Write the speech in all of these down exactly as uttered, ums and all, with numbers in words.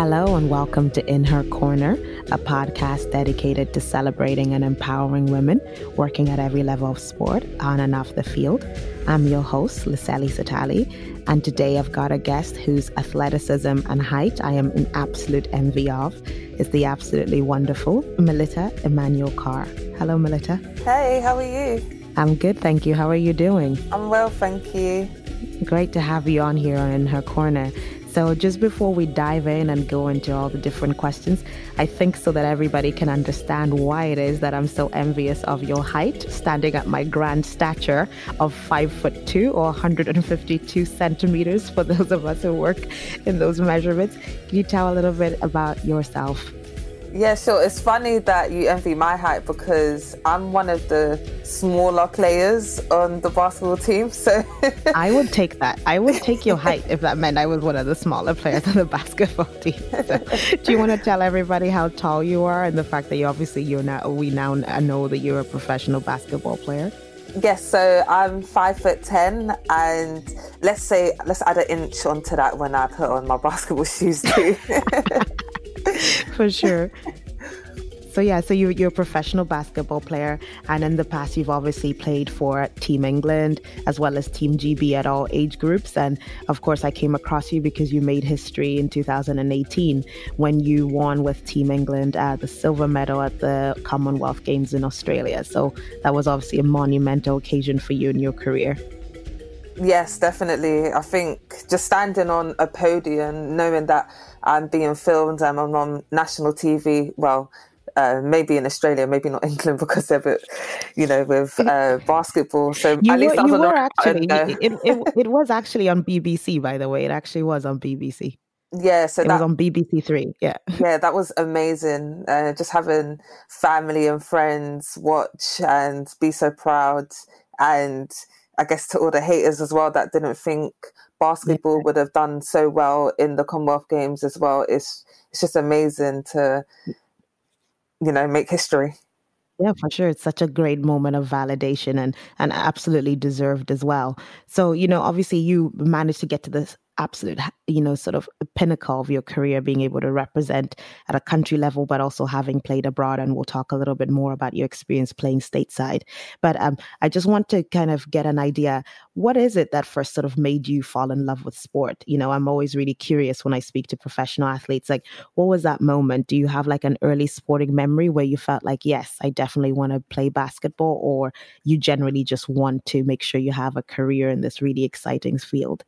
Hello and welcome to In Her Corner, a podcast dedicated to celebrating and empowering women working at every level of sport, on and off the field. I'm your host, Liseli Satali, and today I've got a guest whose athleticism and height I am in absolute envy of. Is the absolutely wonderful Melita Emmanuel Carr. Hello, Melita. Hey, how are you? I'm good, thank you. How are you doing? I'm well, thank you. Great to have you on here on In Her Corner. So just before we dive in and go into all the different questions, I think so that everybody can understand why it is that I'm so envious of your height, standing at my grand stature of five foot two or one hundred fifty-two centimeters for those of us who work in those measurements. Can you tell a little bit about yourself? Yeah, sure. It's funny that you envy my height because I'm one of the smaller players on the basketball team. So I would take that. I would take your height if that meant I was one of the smaller players on the basketball team. So, do you want to tell everybody how tall you are and the fact that you obviously you're now we now know that you're a professional basketball player? Yes, so I'm five foot ten, and let's say let's add an inch onto that when I put on my basketball shoes too. For sure. So yeah, so you, you're a professional basketball player, and in the past you've obviously played for Team England as well as Team G B at all age groups. And of course I came across you because you made history in two thousand eighteen when you won with Team England uh, the silver medal at the Commonwealth Games in Australia. So that was obviously a monumental occasion for you in your career. Yes, definitely. I think just standing on a podium, knowing that I'm being filmed and I'm on national T V, well, uh, maybe in Australia, maybe not England because they're a bit, you know, with uh, basketball. So you at least were, I was you on were the actually, uh, it, it, it was actually on B B C, by the way. It actually was on B B C. Yeah, so it that was on B B C Three. Yeah, yeah, that was amazing. Uh, just having family and friends watch and be so proud, and I guess to all the haters as well that didn't think basketball yeah. would have done so well in the Commonwealth Games as well. It's it's just amazing to, you know, make history. Yeah, for sure. It's such a great moment of validation and and absolutely deserved as well. So, you know, obviously you managed to get to this absolute, you know, sort of pinnacle of your career, being able to represent at a country level, but also having played abroad. And we'll talk a little bit more about your experience playing stateside. But um, I just want to kind of get an idea. What is it that first sort of made you fall in love with sport? You know, I'm always really curious when I speak to professional athletes, like, what was that moment? Do you have like an early sporting memory where you felt like, yes, I definitely want to play basketball, or you generally just want to make sure you have a career in this really exciting field?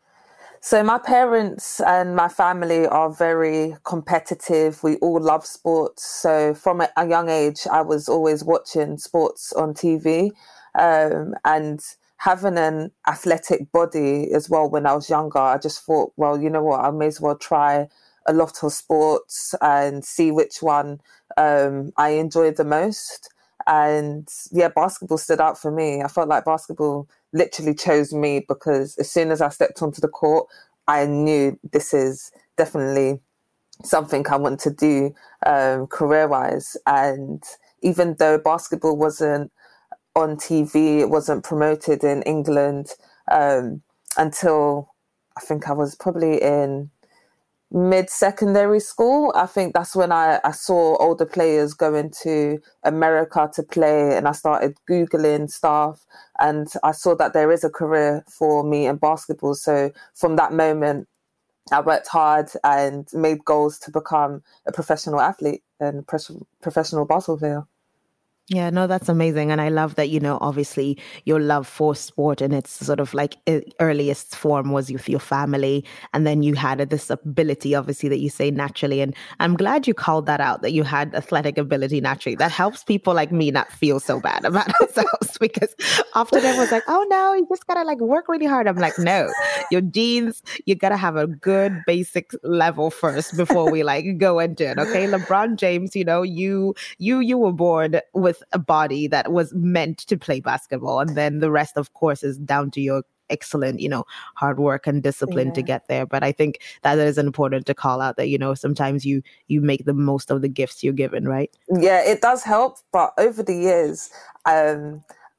So my parents and my family are very competitive. We all love sports. So from a young age, I was always watching sports on T V, um, and having an athletic body as well when I was younger. I just thought, well, you know what, I may as well try a lot of sports and see which one um, I enjoyed the most. And yeah, basketball stood out for me. I felt like basketball literally chose me because as soon as I stepped onto the court, I knew this is definitely something I want to do um, career-wise. And even though basketball wasn't on T V, it wasn't promoted in England um, until I think I was probably in mid-secondary school. I think that's when I, I saw older players going to America to play, and I started Googling stuff, and I saw that there is a career for me in basketball. So from that moment, I worked hard and made goals to become a professional athlete and pro- professional basketball player. Yeah, no, that's amazing. And I love that, you know, obviously your love for sport and its sort of like earliest form was with your family. And then you had this ability, obviously, that you say naturally. And I'm glad you called that out, that you had athletic ability naturally. That helps people like me not feel so bad about ourselves, because often everyone's like, oh no, you just gotta like work really hard. I'm like, no, your genes, you gotta have a good basic level first before we like go into it. Okay. LeBron James, you know, you, you, you were born with a body that was meant to play basketball, and then the rest of course is down to your excellent, you know, hard work and discipline yeah. to get there. But I think that is important to call out, that, you know, sometimes you you make the most of the gifts you're given, right? Yeah, it does help. But over the years, um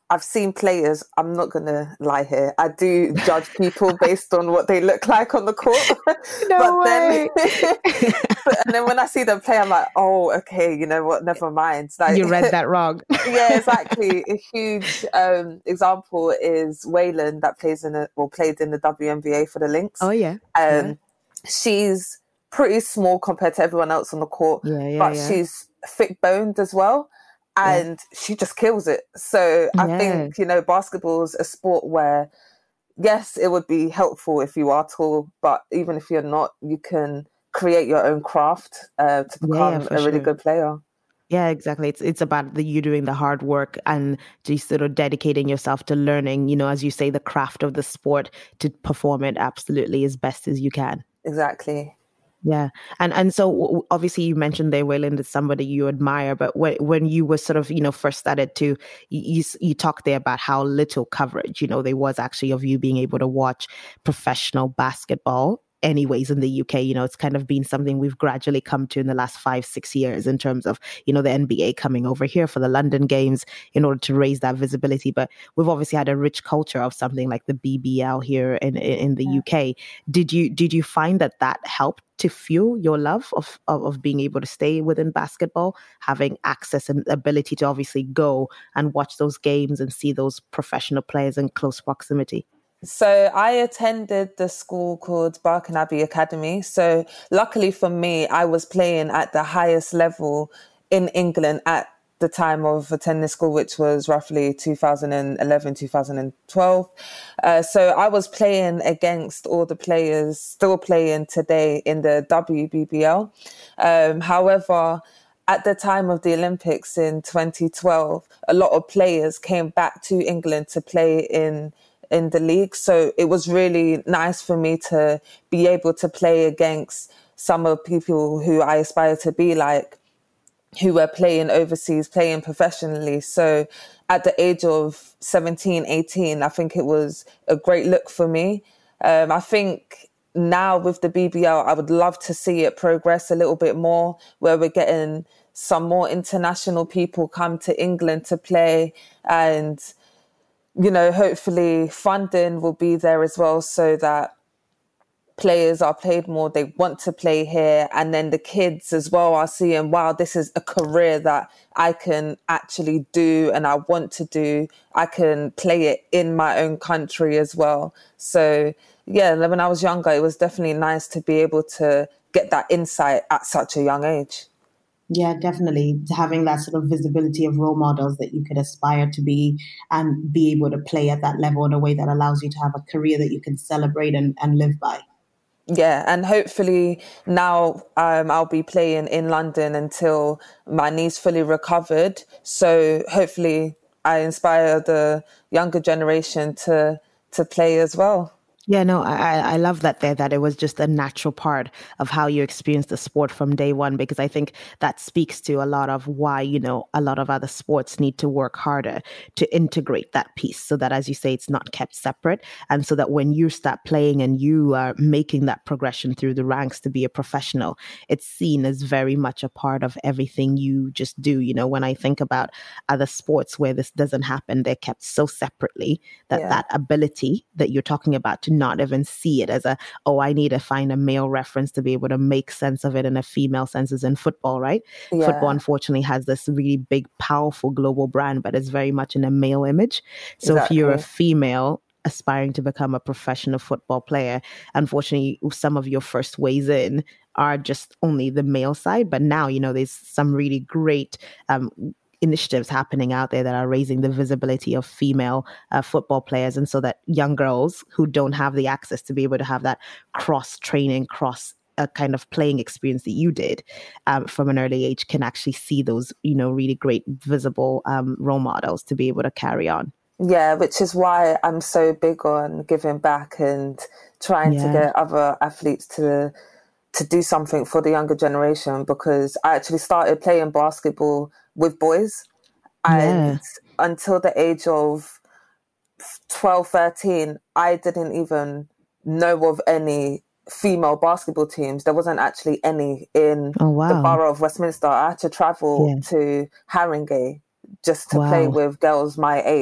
I've seen players, I'm not going to lie here, I do judge people based on what they look like on the court. No but way. then and then when I see them play, I'm like, oh, okay, you know what, never mind. Like, you read that wrong. Yeah, exactly. A huge um, example is Waylon, that plays in a, well, played in the W N B A for the Lynx. Oh, yeah. Um, yeah. She's pretty small compared to everyone else on the court, yeah, yeah, but yeah. she's thick-boned as well. And yeah. she just kills it. So I yeah. think, you know, basketball's a sport where, yes, it would be helpful if you are tall, but even if you're not, you can create your own craft uh, to become yeah, yeah, a really sure. good player. Yeah, exactly. It's it's about the, you doing the hard work and just sort of dedicating yourself to learning, you know, as you say, the craft of the sport to perform it absolutely as best as you can. Exactly. Yeah. And and so obviously you mentioned there, Waylon, is somebody you admire, but when, when you were sort of, you know, first started to, you, you talked there about how little coverage, you know, there was actually of you being able to watch professional basketball. Anyways, in the U K, you know, it's kind of been something we've gradually come to in the last five, six years in terms of, you know, the N B A coming over here for the London games in order to raise that visibility. But we've obviously had a rich culture of something like the B B L here in in the yeah. U K. Did you did you find that that helped to fuel your love of, of of being able to stay within basketball, having access and ability to obviously go and watch those games and see those professional players in close proximity? So I attended the school called Barking Abbey Academy. So luckily for me, I was playing at the highest level in England at the time of attending school, which was roughly two thousand eleven, two thousand twelve. Uh, so I was playing against all the players still playing today in the W B B L. Um, however, at the time of the Olympics in twenty twelve, a lot of players came back to England to play in in the league. So it was really nice for me to be able to play against some of people who I aspire to be like, who were playing overseas, playing professionally. So at the age of seventeen, eighteen, I think it was a great look for me. Um, I think now with the B B L, I would love to see it progress a little bit more, where we're getting some more international people come to England to play, and you know, hopefully funding will be there as well so that players are paid more, they want to play here. And then the kids as well are seeing, wow, this is a career that I can actually do and I want to do. I can play it in my own country as well. So yeah, when I was younger, it was definitely nice to be able to get that insight at such a young age. Yeah, definitely. Having that sort of visibility of role models that you could aspire to be and be able to play at that level in a way that allows you to have a career that you can celebrate and, and live by. Yeah, and hopefully now um, I'll be playing in London until my knee's fully recovered. So hopefully I inspire the younger generation to to play as well. Yeah, no, I, I love that there, that it was just a natural part of how you experienced the sport from day one, because I think that speaks to a lot of why, you know, a lot of other sports need to work harder to integrate that piece so that, as you say, it's not kept separate. And so that when you start playing and you are making that progression through the ranks to be a professional, it's seen as very much a part of everything you just do. You know, when I think about other sports where this doesn't happen, they're kept so separately that yeah. that ability that you're talking about to not even see it as a, oh, I need to find a male reference to be able to make sense of it in a female sense is in football, right? Yeah. Football, unfortunately, has this really big, powerful global brand, but it's very much in a male image. So exactly. If you're a female aspiring to become a professional football player, unfortunately, some of your first ways in are just only the male side. But now, you know, there's some really great um initiatives happening out there that are raising the visibility of female uh, football players. And so that young girls who don't have the access to be able to have that cross training, cross uh, kind of playing experience that you did um, from an early age can actually see those, you know, really great visible um, role models to be able to carry on. Yeah, which is why I'm so big on giving back and trying yeah. to get other athletes to to do something for the younger generation, because I actually started playing basketball with boys and yeah. until the age of twelve, thirteen, I didn't even know of any female basketball teams. There wasn't actually any in oh, wow. the borough of Westminster. I had to travel yeah. to Haringey just to wow. play with girls my age.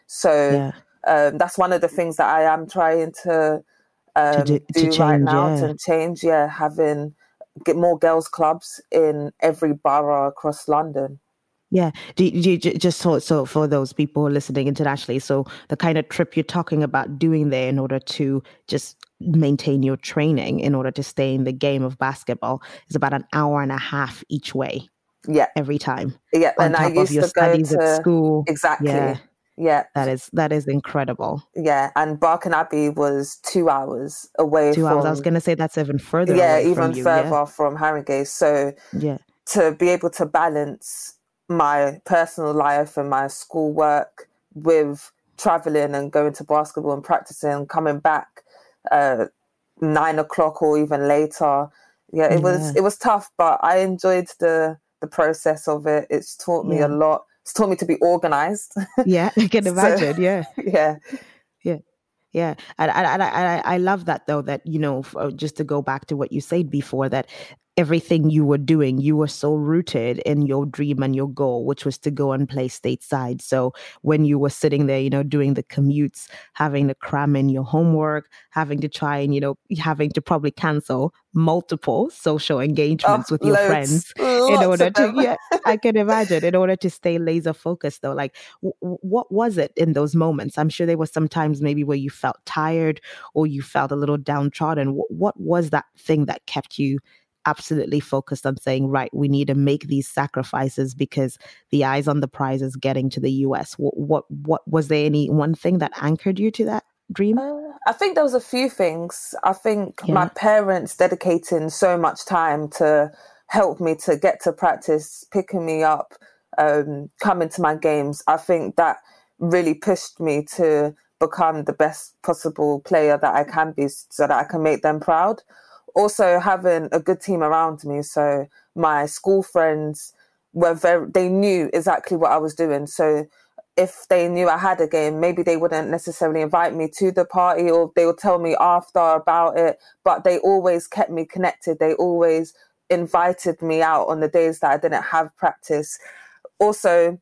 So Yeah. um, that's one of the things that I am trying to um, To do, to do change, right now yeah. to change. Yeah, having get more girls' clubs in every borough across London. Yeah. Do you, do you ju- just so, so for those people listening internationally, so the kind of trip you're talking about doing there in order to just maintain your training, in order to stay in the game of basketball, is about an hour and a half each way Yeah. every time. Yeah, On and I top of used your to go studies at to school. Yeah. exactly. Yeah, That is that is incredible. yeah, and Barking Abbey was two hours away Two hours. I was from. going to say that's even further Yeah, away from even you. Yeah. further from Harringay. So Yeah. to be able to balance my personal life and my schoolwork with traveling and going to basketball and practicing and coming back uh, nine o'clock or even later. Yeah, it Yeah. was it was tough, but I enjoyed the the process of it. It's taught me Yeah. a lot. It's taught me to be organized. Yeah. I can So, imagine. Yeah. yeah. Yeah. Yeah. And I, I, I, I love that, though, that, you know, f- uh, just to go back to what you said before, that everything you were doing, you were so rooted in your dream and your goal, which was to go and play stateside. So when you were sitting there, you know, doing the commutes, having to cram in your homework, having to try and, you know, having to probably cancel multiple social engagements Oh, with your loads, friends in lots order of to, them. yeah, I can imagine, in order to stay laser focused, though. Like, w- w- what was it in those moments? I'm sure there was some times maybe where you felt tired or you felt a little downtrodden. W- what was that thing that kept you absolutely focused on saying, right, we need to make these sacrifices because the eyes on the prize is getting to the U S? What, what, what was there any one thing that anchored you to that dream? Uh, I think there was a few things. I think Yeah. my parents dedicating so much time to help me to get to practice, picking me up, um, coming to my games. I think that really pushed me to become the best possible player that I can be so that I can make them proud. Also having a good team around me. So my school friends were very, they knew exactly what I was doing. So if they knew I had a game, maybe they wouldn't necessarily invite me to the party, or they would tell me after about it, but they always kept me connected. They always invited me out on the days that I didn't have practice. Also,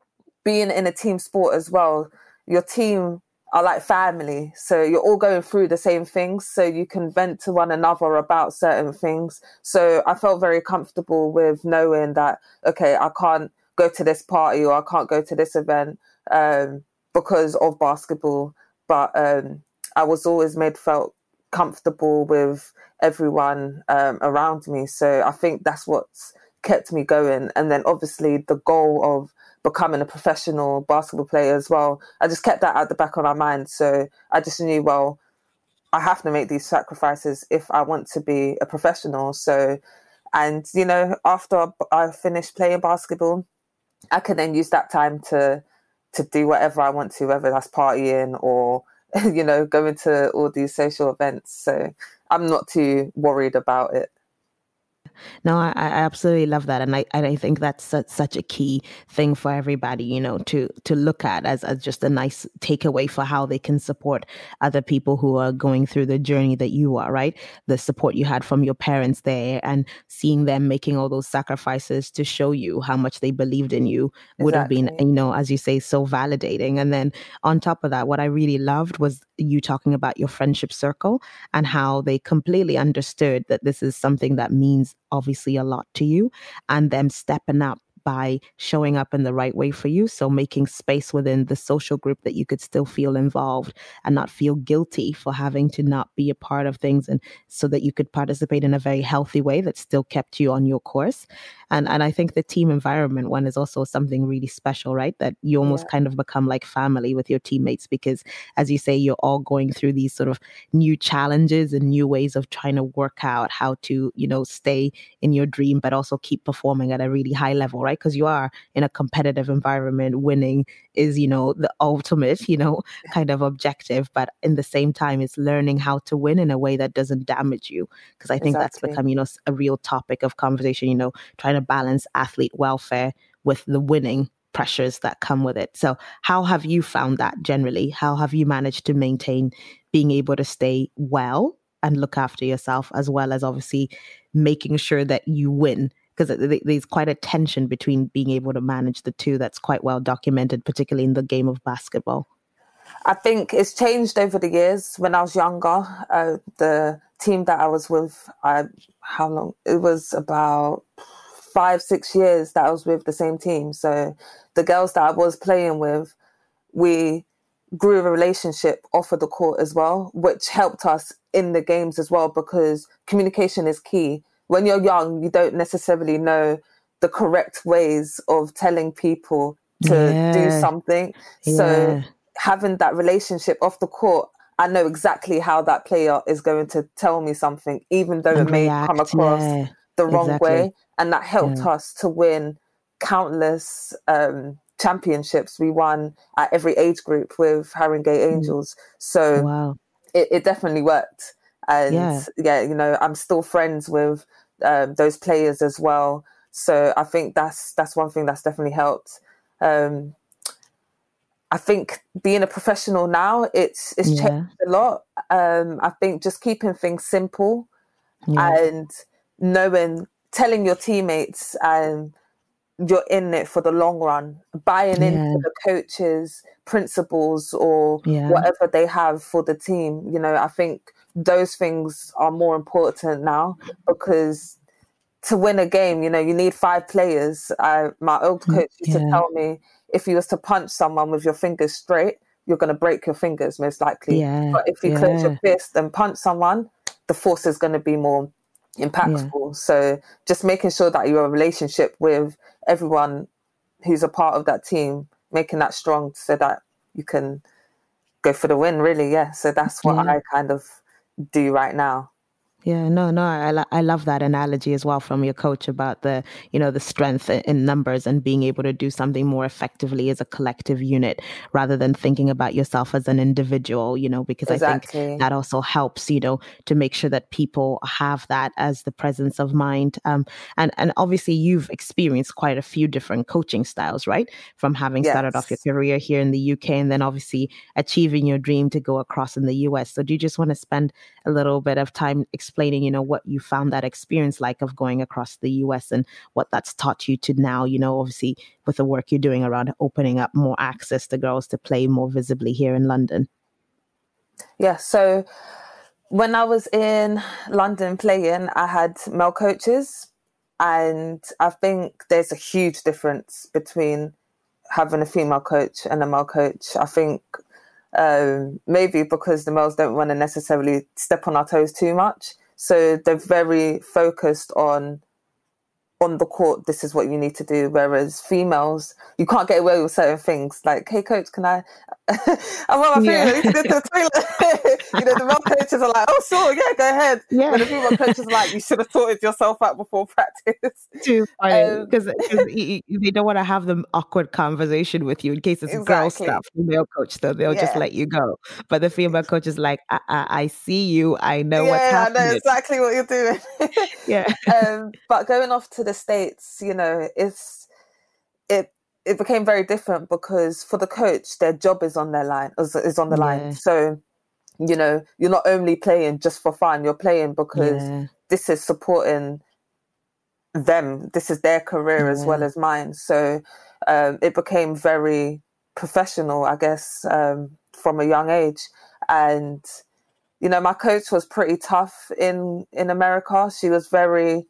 being in a team sport as well, your team are like family. So you're all going through the same things, so you can vent to one another about certain things. So I felt very comfortable with knowing that, okay, I can't go to this party or I can't go to this event um, because of basketball. But um, I was always made felt comfortable with everyone um, around me. So I think that's what's kept me going. And then obviously the goal of becoming a professional basketball player as well, I just kept that at the back of my mind. So I just knew, well, I have to make these sacrifices if I want to be a professional. So, and, you know, after I finished playing basketball, I can then use that time to to do whatever I want to, whether that's partying or, you know, going to all these social events. So I'm not too worried about it. No, I, I absolutely love that, and I and I think that's such, such a key thing for everybody, you know, to to look at as as just a nice takeaway for how they can support other people who are going through the journey that you are. Right, the support you had from your parents there, and seeing them making all those sacrifices to show you how much they believed in you would have been, Exactly. you know, as you say, so validating. And then on top of that, what I really loved was you talking about your friendship circle and how they completely understood that this is something that means obviously a lot to you, and them stepping up by showing up in the right way for you. So making space within the social group that you could still feel involved and not feel guilty for having to not be a part of things, and so that you could participate in a very healthy way that still kept you on your course. And and I think the team environment one is also something really special, right? That you almost Yeah. kind of become like family with your teammates, because as you say, you're all going through these sort of new challenges and new ways of trying to work out how to, you know, stay in your dream, but also keep performing at a really high level, right? Because you are in a competitive environment. Winning is, you know, the ultimate, you know, kind of objective. But in the same time, it's learning how to win in a way that doesn't damage you. Because I think that's Exactly. become, you know, a real topic of conversation, you know, trying to balance athlete welfare with the winning pressures that come with it. So how have you found that generally? How have you managed to maintain being able to stay well and look after yourself, as well as obviously making sure that you win? because there's quite a tension between being able to manage the two that's quite well documented, particularly in the game of basketball. I think it's changed over the years. When I was younger, uh, the team that I was with, I, how long? It was about five, six years that I was with the same team. So the girls that I was playing with, we grew a relationship off of the court as well, which helped us in the games as well, because communication is key. When you're young, you don't necessarily know the correct ways of telling people to yeah. do something. Yeah. So having that relationship off the court, I know exactly how that player is going to tell me something, even though and it may react, come across yeah, the wrong exactly. way. And that helped yeah. us to win countless um, championships. We won at every age group with Haringey Angels. So wow. it, it definitely worked. And yeah. yeah, you know, I'm still friends with um, those players as well. So I think that's that's one thing that's definitely helped. Um, I think being a professional now, it's it's yeah. changed a lot. Um, I think just keeping things simple yeah. and knowing, telling your teammates and you're in it for the long run, buying yeah. into the coaches' principles or yeah. whatever they have for the team. You know, I think those things are more important now, because to win a game, you know, you need five players. I, my old coach used yeah. to tell me, if you was to punch someone with your fingers straight, you're going to break your fingers most likely. Yeah. But if you yeah. close your fist and punch someone, the force is going to be more impactful. Yeah. So just making sure that you're a relationship with everyone who's a part of that team, making that strong so that you can go for the win, really. Yeah. So that's what yeah. I kind of do right now. Yeah, no, no, I, lo- I love that analogy as well from your coach about the, you know, the strength in numbers and being able to do something more effectively as a collective unit rather than thinking about yourself as an individual, you know, because Exactly. I think that also helps, you know, to make sure that people have that as the presence of mind. Um, and, and obviously you've experienced quite a few different coaching styles, right? From having Yes. started off your career here in the U K and then obviously achieving your dream to go across in the U S. So do you just want to spend a little bit of time explaining, you know, what you found that experience like of going across the U S and what that's taught you to now, you know, obviously with the work you're doing around opening up more access to girls to play more visibly here in London? Yeah, so when I was in London playing, I had male coaches, and I think there's a huge difference between having a female coach and a male coach. I think um, maybe because the males don't want to necessarily step on our toes too much. So they're very focused on on the court, this is what you need to do. Whereas females, you can't get away with certain things. Like, hey, coach, can I? I'm on my period. I need to go to the toilet. You know, the male coaches are like, oh, sure, yeah, go ahead. Yeah. But the female coaches are like, you should have sorted yourself out before practice. Too funny, because Um, they don't want to have the awkward conversation with you in case it's girl exactly. stuff. The male coach, though, they'll just Yeah. let you go. But the female coach is like, I, I, I see you. I know what's Yeah, I happening. know exactly what you're doing. Yeah. um, but going off to the States, you know, it's it it became very different because for the coach, their job is on their line, is, is on the Yeah. line. So, you know, you're not only playing just for fun, you're playing because Yeah. this is supporting them. This is their career as well Yeah. as mine. So um, it became very professional, I guess, um, from a young age. And you know, my coach was pretty tough in, in America. She was very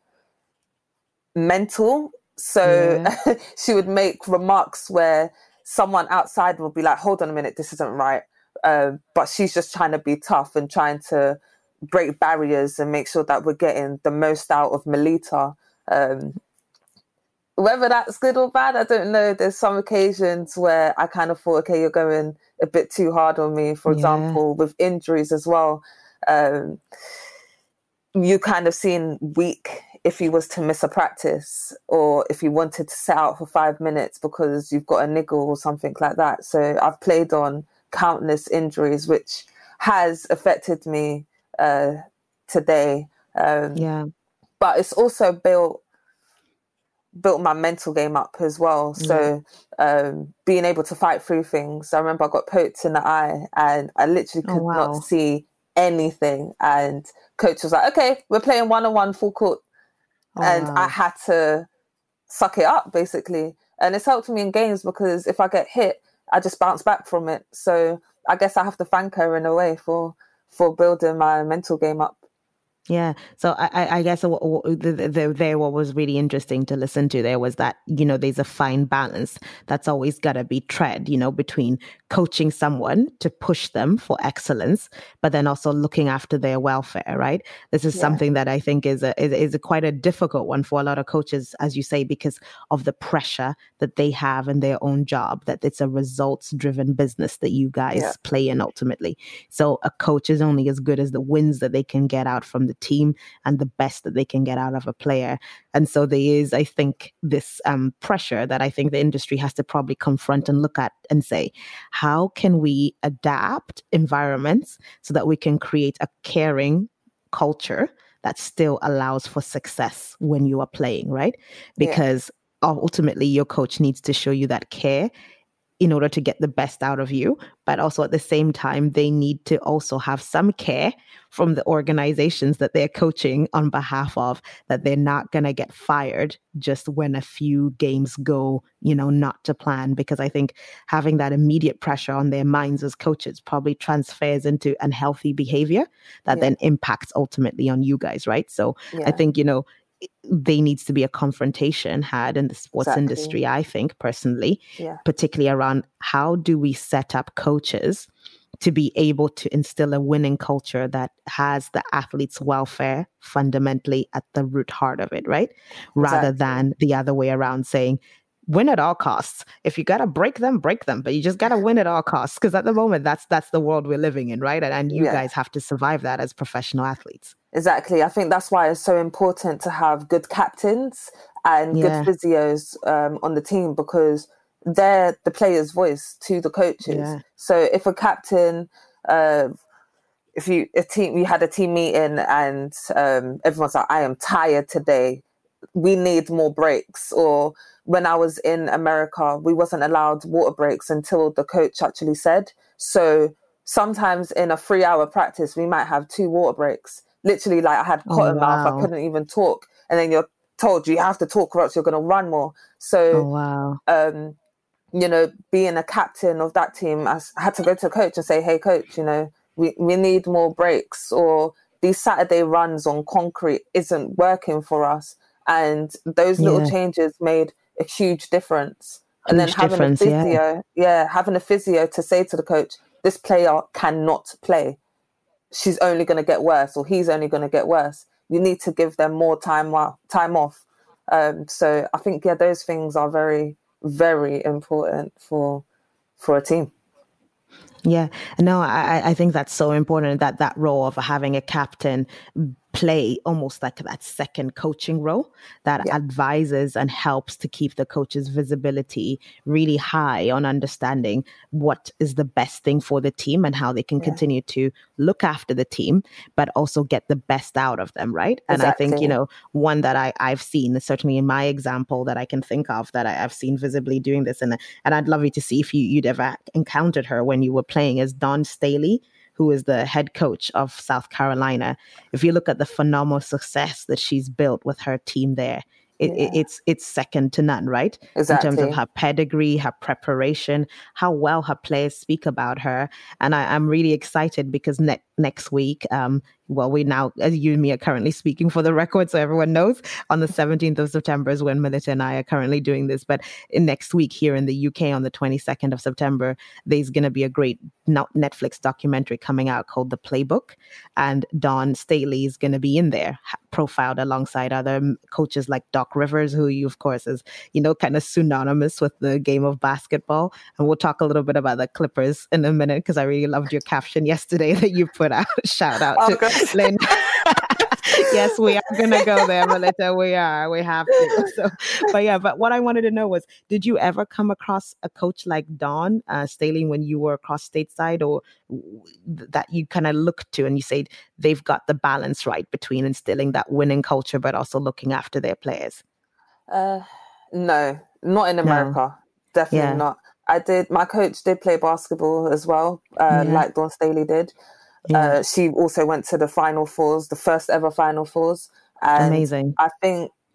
mental. So Yeah. she would make remarks where someone outside would be like, hold on a minute, this isn't right. Um, but she's just trying to be tough and trying to break barriers and make sure that we're getting the most out of Melita. Um, whether that's good or bad, I don't know. There's some occasions where I kind of thought, okay, you're going a bit too hard on me. For Yeah. example, with injuries as well. Um, you kind of seem weak if he was to miss a practice or if you wanted to sit out for five minutes because you've got a niggle or something like that. So I've played on countless injuries, which has affected me uh, today. Um, Yeah. but it's also built built my mental game up as well. So um, being able to fight through things. I remember I got poked in the eye and I literally Oh, could wow. not see anything. And coach was like, okay, we're playing one-on-one full court. Oh, and wow. I had to suck it up, basically. And it's helped me in games because if I get hit, I just bounce back from it. So I guess I have to thank her in a way for for building my mental game up. Yeah. So I, I I guess what, what, the, the, there what was really interesting to listen to there was that, you know, there's a fine balance that's always got to be tread, you know, between coaching someone to push them for excellence, but then also looking after their welfare, right? This is Yeah. something that I think is a, is, is a quite a difficult one for a lot of coaches, as you say, because of the pressure that they have in their own job, that it's a results driven business that you guys Yeah. play in ultimately. So a coach is only as good as the wins that they can get out from the team and the best that they can get out of a player. And so there is, I think, this um, pressure that I think the industry has to probably confront and look at and say, how can we adapt environments so that we can create a caring culture that still allows for success when you are playing, right? Because yeah. ultimately your coach needs to show you that care in order to get the best out of you. But also at the same time, they need to also have some care from the organizations that they're coaching on behalf of, that they're not going to get fired just when a few games go, you know, not to plan. Because I think having that immediate pressure on their minds as coaches probably transfers into unhealthy behavior that yeah. then impacts ultimately on you guys, right? So yeah. I think, you know, there needs to be a confrontation had in the sports exactly. industry, I think, personally, yeah. particularly around how do we set up coaches to be able to instill a winning culture that has the athlete's welfare fundamentally at the root heart of it, right? Rather exactly. than the other way around saying, win at all costs. If you got to break them, break them, but you just got to win at all costs. Because at the moment, that's that's the world we're living in, right? And, and you yeah. guys have to survive that as professional athletes. Exactly. I think that's why it's so important to have good captains and yeah. good physios um, on the team, because they're the player's voice to the coaches. Yeah. So if a captain, uh, if you a team, you had a team meeting and um, everyone's like, I am tired today, we need more breaks. Or when I was in America, we wasn't allowed water breaks until the coach actually said. So sometimes in a three hour practice, we might have two water breaks. Literally, like I had cotton oh, wow. mouth, I couldn't even talk. And then you're told you have to talk or else you're going to run more. So, oh, wow. um, you know, being a captain of that team, I had to go to a coach and say, hey, coach, you know, we, we need more breaks, or these Saturday runs on concrete isn't working for us. And those little yeah. changes made a huge difference. And huge then having a physio, yeah. yeah, having a physio to say to the coach, this player cannot play. She's only going to get worse, or he's only going to get worse. You need to give them more time time off. Um, so I think, yeah, those things are very, very important for for a team. Yeah, no, I, I think that's so important, that that role of having a captain play almost like that second coaching role that yeah. advises and helps to keep the coach's visibility really high on understanding what is the best thing for the team and how they can yeah. continue to look after the team, but also get the best out of them, right? And exactly. I think, you know, one that I, I've seen, certainly in my example that I can think of, that I, I've seen visibly doing this, and, and I'd love you to see if you, you'd ever encountered her when you were playing, is Dawn Staley, who is the head coach of South Carolina. If you look at the phenomenal success that she's built with her team there, it, yeah. it, it's it's second to none, right? Exactly. In terms of her pedigree, her preparation, how well her players speak about her. And I, I'm really excited because ne- next week, um, well, we now, as you and me are currently speaking for the record, so everyone knows, on the seventeenth of September is when Melita and I are currently doing this. But in next week here in the U K on the twenty-second of September, there's going to be a great Netflix documentary coming out called The Playbook. And Dawn Staley is going to be in there, profiled alongside other coaches like Doc Rivers, who you, of course, is, you know, kind of synonymous with the game of basketball. And we'll talk a little bit about the Clippers in a minute, because I really loved your caption yesterday that you put out. Shout out oh, to Lynn. Yes, we are going to go there, Melita. We are. We have to. So, but yeah, but what I wanted to know was, did you ever come across a coach like Dawn uh, Staley when you were across stateside, or that you kind of looked to and you said they've got the balance right between instilling that winning culture, but also looking after their players? Uh, no, not in America. No. Definitely yeah. not. I did. My coach did play basketball as well, uh, yeah. like Dawn Staley did. Yeah. Uh, she also went to the Final Fours, the first ever Final Fours. And amazing. I think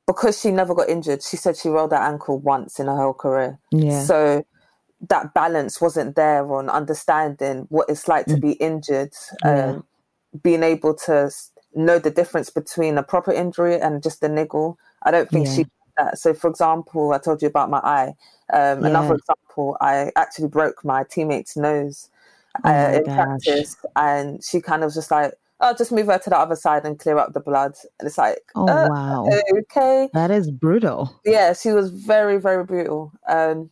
because she never got injured, she said she rolled her ankle once in her whole career. Yeah. So that balance wasn't there on understanding what it's like to be injured, Yeah. um, being able to know the difference between a proper injury and just a niggle. I don't think Yeah. she did that. So, for example, I told you about my eye. Um, Yeah. Another example, I actually broke my teammate's nose Oh uh, my in gosh. practice, and she kind of was just like, "Oh, just move her to the other side and clear up the blood." And it's like, Oh, uh, wow. okay. That is brutal. Yeah, she was very, very brutal. Um,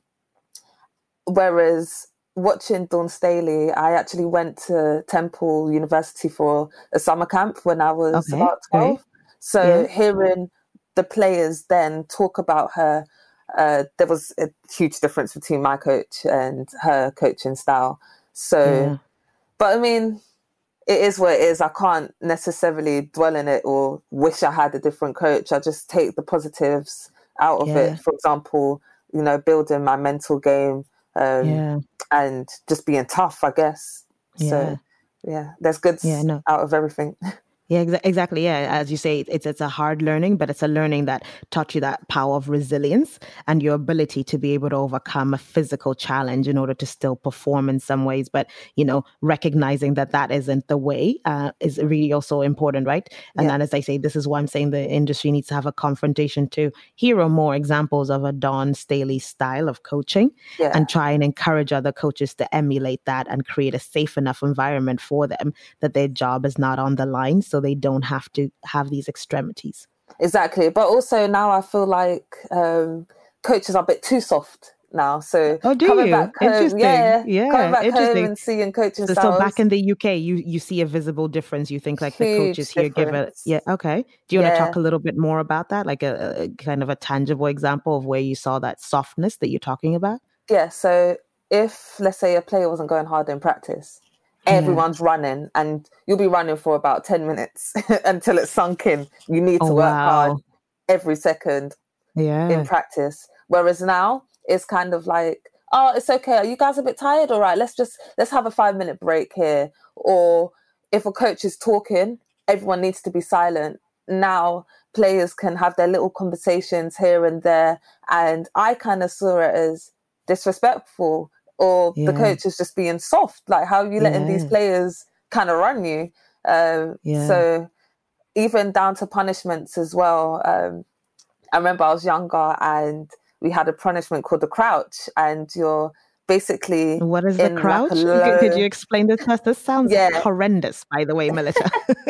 whereas watching Dawn Staley, I actually went to Temple University for a summer camp when I was Okay, about great. twelve. So Yeah. hearing the players then talk about her, uh, there was a huge difference between my coach and her coaching style. So, Yeah. but I mean, it is what it is. I can't necessarily dwell in it or wish I had a different coach. I just take the positives out of Yeah. it. For example, you know, building my mental game, um, Yeah. and just being tough, I guess. Yeah. So, yeah, there's goods Yeah, no. out of everything. Yeah, exa- exactly. Yeah, as you say, it's it's a hard learning, but it's a learning that taught you that power of resilience and your ability to be able to overcome a physical challenge in order to still perform in some ways. But you know, recognizing that that isn't the way uh, is really also important, right? And Yeah. then, as I say, this is why I'm saying the industry needs to have a confrontation to hear more examples of a Dawn Staley style of coaching, Yeah. and try and encourage other coaches to emulate that and create a safe enough environment for them that their job is not on the line, so they don't have to have these extremities. Exactly. But also now I feel like um, coaches are a bit too soft now. So Oh, do coming you? back home, Interesting. yeah, Yeah, coming back home interesting. and seeing coaching So, so styles, back in the U K, you you see a visible difference. You think like the coaches huge here give a difference. yeah. Okay. Do you want to Yeah. talk a little bit more about that, like a, a kind of a tangible example of where you saw that softness that you're talking about? Yeah. So if, let's say, a player wasn't going hard in practice, Yeah. everyone's running and you'll be running for about ten minutes until it's sunk in. You need Oh, to work wow. hard every second in Yeah. practice. Whereas now it's kind of like, oh, it's okay. Are you guys a bit tired? All right, let's just, let's have a five minute break here. Or if a coach is talking, everyone needs to be silent. Now players can have their little conversations here and there. And I kind of saw it as disrespectful, or the Yeah. coach is just being soft. Like, how are you letting these Yeah. players kind of run you? Um, Yeah. So even down to punishments as well. Um, I remember I was younger and we had a punishment called the crouch, and you're basically What is the in like crouch? a Could, could you low, explain this to us? This sounds yeah, horrendous, by the way, Melita.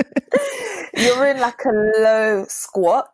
you're in like a low squat,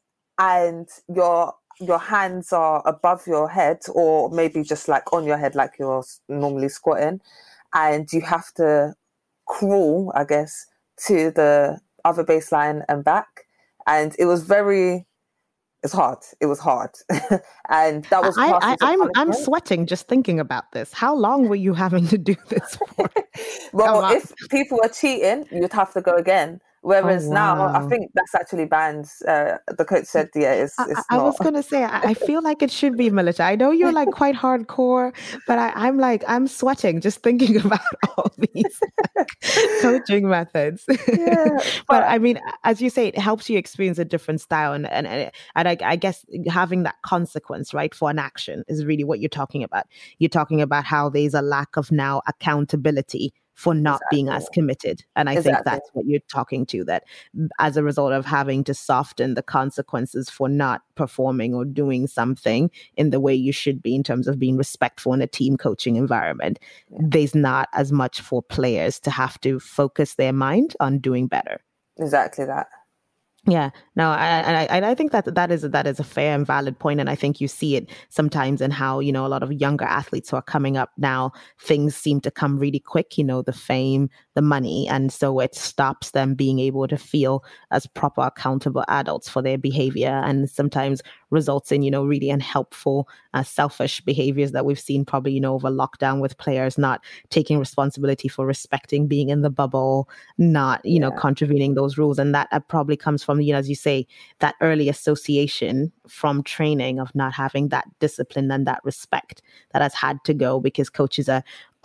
and your your hands are above your head, or maybe just like on your head, like you're s- normally squatting, and you have to crawl, I guess, to the other baseline and back. And it was very, it's hard. It was hard, and that was I, classed I, as a I'm I'm punishment. sweating just thinking about this. How long were you having to do this for? Come Well, on. if people were cheating, you'd have to go again. Oh, Whereas now, I wow. think that's actually banned. Uh, the coach said, "Yeah, it's I, I it's I was not." gonna say I, I feel like it should be militia. I know you're like quite hardcore, but I, I'm like I'm sweating just thinking about all these coaching methods. Yeah, But but I mean, as you say, it helps you experience a different style, and and and, and I, I guess having that consequence, right, for an action is really what you're talking about. You're talking about how there's a lack of now accountability for not being as exactly, committed, and I think exactly, that's what you're talking to. That as a result of having to soften the consequences for not performing or doing something in the way you should be in terms of being respectful in a team coaching environment, yeah, there's not as much for players to have to focus their mind on doing better. exactly that. Yeah, no, I, and I and I think that that is that is a fair and valid point, and I think you see it sometimes in how, you know, a lot of younger athletes who are coming up now, things seem to come really quick, you know, the fame, the money, and so it stops them being able to feel as proper accountable adults for their behavior, and sometimes results in, you know, really unhelpful, uh, selfish behaviors that we've seen probably, you know, over lockdown, with players not taking responsibility for respecting being in the bubble, not, you know, Yeah, contravening those rules, and that uh, probably comes from, you know, as you say, that early association from training of not having that discipline and that respect that has had to go, because coaches are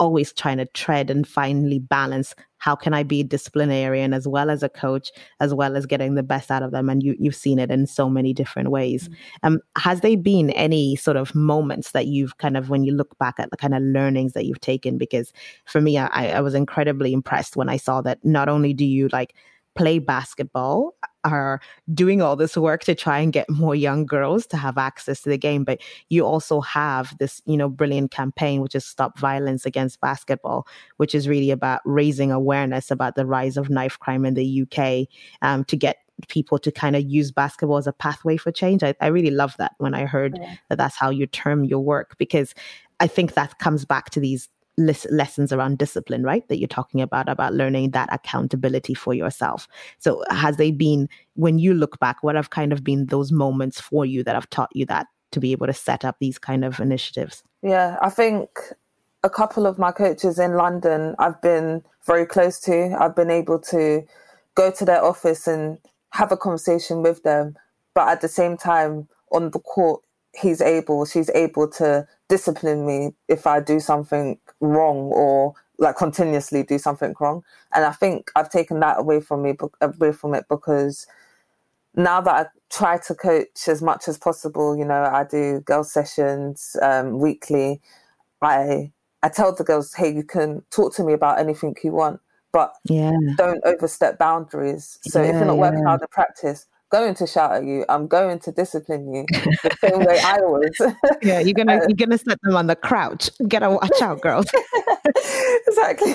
always trying to tread and finally balance. How can I be a disciplinarian as well as a coach, as well as getting the best out of them? And you, you've seen it in so many different ways. Um, has there been any sort of moments that you've kind of, when you look back at the kind of learnings that you've taken? Because for me, I, I was incredibly impressed when I saw that not only do you like play basketball, are doing all this work to try and get more young girls to have access to the game, but you also have this, you know, brilliant campaign, which is Stop Violence Against Basketball, which is really about raising awareness about the rise of knife crime in the U K, um, to get people to kind of use basketball as a pathway for change. I, I really love that when I heard yeah. that that's how you term your work, because I think that comes back to these lessons around discipline, right? That you're talking about, about learning that accountability for yourself. So has they been, when you look back, what have kind of been those moments for you that have taught you that to be able to set up these kind of initiatives? Yeah, I think a couple of my coaches in London, I've been very close to. I've been able to go to their office and have a conversation with them. But at the same time, on the court, he's able, she's able to discipline me if I do something wrong or like continuously do something wrong. And I think I've taken that away from me, away from it, because now that I try to coach as much as possible, you know, I do girls sessions um, weekly. I I tell the girls, hey, you can talk to me about anything you want, but yeah. don't overstep boundaries. So yeah, if you're not working yeah. hard at practice, going to shout at you, I'm going to discipline you the same way I was. Yeah, you're gonna uh, you're gonna set them on the crouch. Get a watch out, girls. Exactly.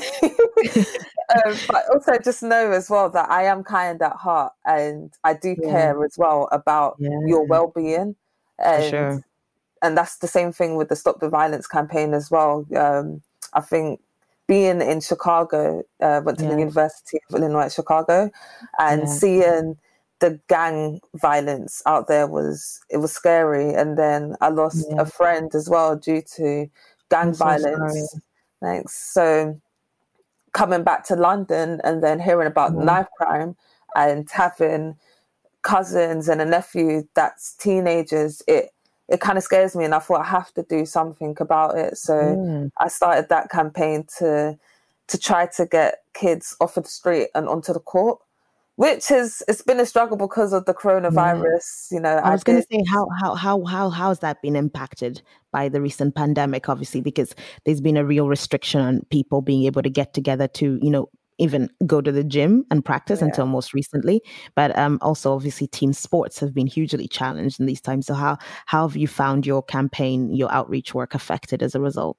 um, but also just know as well that I am kind at heart, and I do yeah. care as well about yeah. your well-being. And, For sure. And that's the same thing with the Stop the Violence campaign as well. Um, I think being in Chicago, uh, went to yeah. the University of Illinois at Chicago, and yeah. seeing the gang violence out there was, it was scary. And then I lost yeah. a friend as well due to gang I'm violence. So Thanks. So coming back to London and then hearing about yeah. knife crime and having cousins and a nephew that's teenagers, it it kind of scares me, and I thought I have to do something about it. So mm. I started that campaign to to try to get kids off of the street and onto the court, which is, it's been a struggle because of the coronavirus. Yeah. You know, I was going to say, how how how how how has that been impacted by the recent pandemic? Obviously, because there's been a real restriction on people being able to get together to, you know, even go to the gym and practice yeah. until most recently. But um, also, obviously, team sports have been hugely challenged in these times. So how how have you found your campaign, your outreach work affected as a result?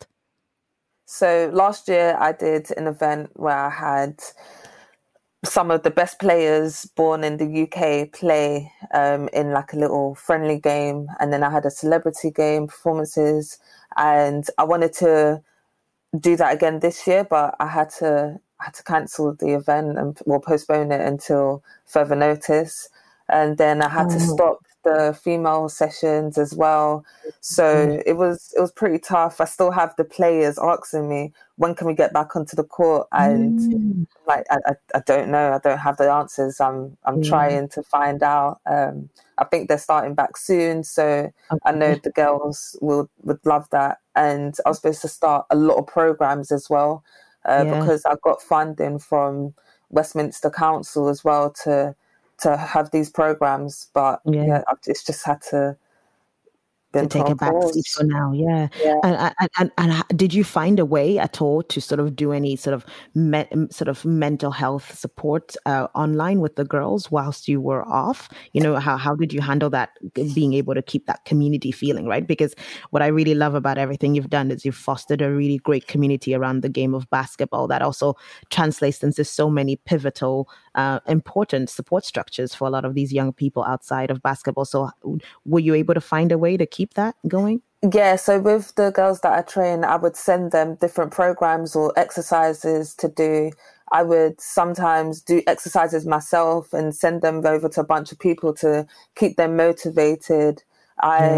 So last year, I did an event where I had some of the best players born in the U K play um, in like a little friendly game. And then I had a celebrity game, performances. And I wanted to do that again this year, but I had to I had to cancel the event and well, postpone it until further notice. And then I had oh. to stop the female sessions as well. So mm. it was it was pretty tough. I still have the players asking me, when can we get back onto the court? And mm. like I, I, I don't know. I don't have the answers. I'm I'm yeah. trying to find out. Um, I think they're starting back soon, so okay. I know the girls will would love that. And I was supposed to start a lot of programs as well, uh, yeah. because I got funding from Westminster Council as well to to have these programs. But yeah, yeah it's just had to. To take a back seat for now, yeah. yeah. And, and, and and did you find a way at all to sort of do any sort of me, sort of mental health support uh, online with the girls whilst you were off? You know, how how did you handle that, being able to keep that community feeling, right? Because what I really love about everything you've done is you've fostered a really great community around the game of basketball that also translates into so many pivotal, uh, important support structures for a lot of these young people outside of basketball. So were you able to find a way to keep that going? Yeah, so with the girls that I train, I would send them different programs or exercises to do. I would sometimes do exercises myself and send them over to a bunch of people to keep them motivated. I yeah.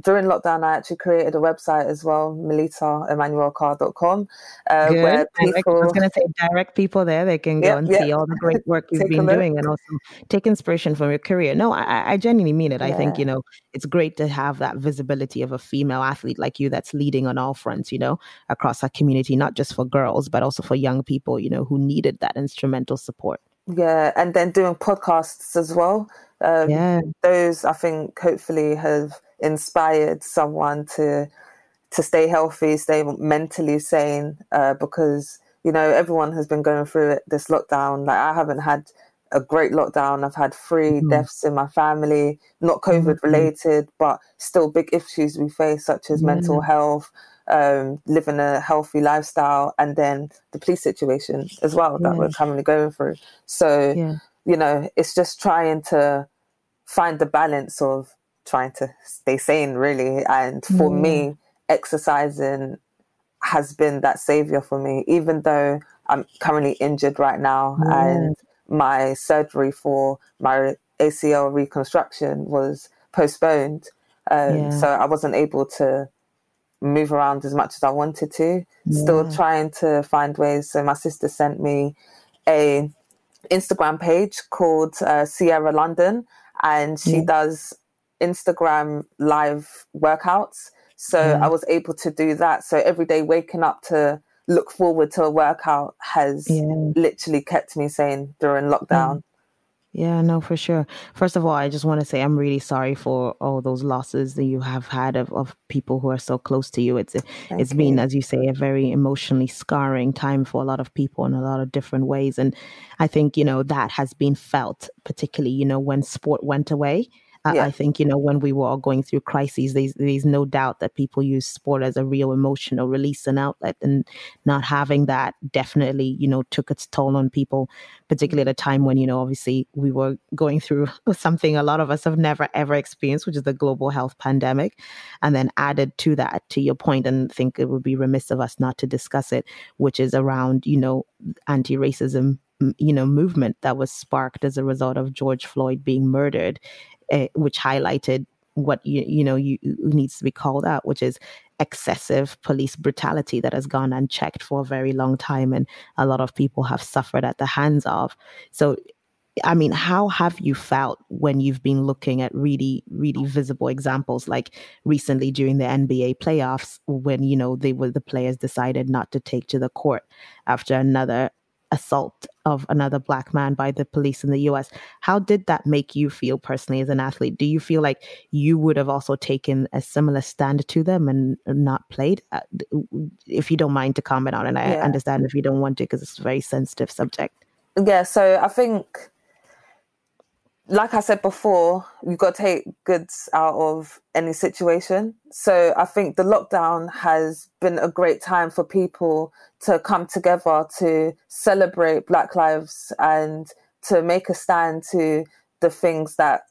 during lockdown, I actually created a website as well, melita emmanuel carr dot com, uh, Good. where Direct, I was people, going to say direct people there. They can go yep, and yep, see all the great work you've take a been look. doing and also take inspiration from your career. No, I, I genuinely mean it. Yeah. I think, you know, it's great to have that visibility of a female athlete like you that's leading on all fronts, you know, across our community, not just for girls, but also for young people, you know, who needed that instrumental support. Yeah, and then doing podcasts as well. Um, Yeah. Those, I think, hopefully have inspired someone to to stay healthy, stay mentally sane, uh, because, you know, everyone has been going through it, this lockdown. Like, I haven't had a great lockdown. I've had three Mhm. deaths in my family, not COVID Mhm. related, but still big issues we face, such as Yeah. mental health, um, living a healthy lifestyle, and then the police situation as well that Yeah. we're currently going through. So, Yeah. you know, it's just trying to find the balance of trying to stay sane, really. And for Yeah. me, exercising has been that savior for me, even though I'm currently injured right now, Yeah. and my surgery for my A C L reconstruction was postponed. Um, Yeah. so I wasn't able to move around as much as I wanted to. Still Yeah. trying to find ways. So my sister sent me a Instagram page called uh, Sierra London, and she Yeah. does Instagram live workouts. So Yeah. I was able to do that. So every day waking up to look forward to a workout has Yeah. literally kept me sane during lockdown. Yeah, no, for sure. First of all, I just want to say I'm really sorry for all those losses that you have had of, of people who are so close to you. It's Thank it's been, you. as you say, a very emotionally scarring time for a lot of people in a lot of different ways. And I think, you know, that has been felt, particularly, you know, when sport went away. I Yeah. I think, you know, when we were all going through crises, there's, there's no doubt that people use sport as a real emotional release and outlet. And not having that definitely, you know, took its toll on people, particularly at a time when, you know, obviously we were going through something a lot of us have never, ever experienced, which is the global health pandemic. And then added to that, to your point, and think it would be remiss of us not to discuss it, which is around, you know, anti-racism, you know, movement that was sparked as a result of George Floyd being murdered, uh, which highlighted what you you know you needs to be called out, which is excessive police brutality that has gone unchecked for a very long time, and a lot of people have suffered at the hands of. So, I mean, how have you felt when you've been looking at really, really visible examples, like recently during the N B A playoffs, when, you know, they were the players decided not to take to the court after another assault of another black man by the police in the U S? How did that make you feel personally as an athlete? Do you feel like you would have also taken a similar stand to them and not played? Uh, If you don't mind to comment on it, and I Yeah. understand if you don't want to, because it's a very sensitive subject. Yeah. So I think, like I said before, you've got to take goods out of any situation. So I think the lockdown has been a great time for people to come together to celebrate Black lives and to make a stand to the things that